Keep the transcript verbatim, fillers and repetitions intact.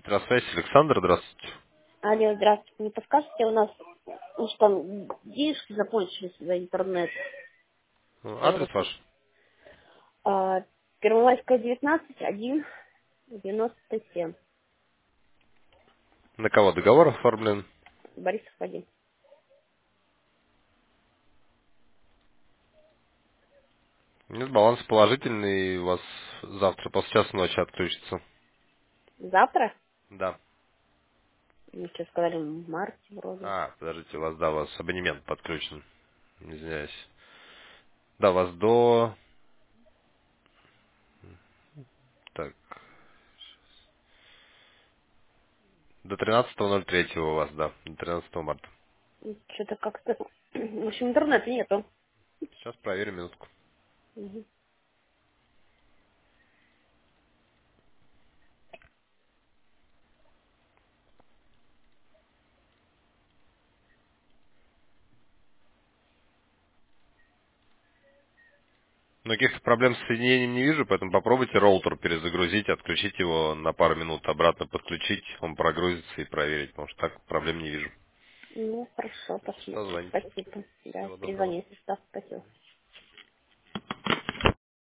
Электросвязь, Александр, здравствуйте. Алло, здравствуйте. Не подскажете, у нас ну, что там денежки закончились за интернет. Ну, Я Адрес вот ваш? а, Первомайская девятнадцать, один, девяносто семь. На кого договор оформлен? Борисов один. Нет, баланс положительный, у вас завтра после часа ночи отключится. Завтра? Да. Ну, что сказали, в марте вроде. А, подождите, у вас, да, у вас абонемент подключен. Извиняюсь. Да, у вас до... Так, до тринадцатого ноль третьего у вас, да, до тринадцатого марта. Что-то как-то... В общем, интернета нету. Сейчас проверим минутку. Мгм. Но каких-то проблем с соединением не вижу, поэтому попробуйте роутер перезагрузить, отключить его на пару минут, обратно подключить, он прогрузится и проверить, потому что так проблем не вижу. Ну, хорошо, посмотрим. Созвоните. Спасибо. Да, Всего доброго. перезвони, если что. Спасибо.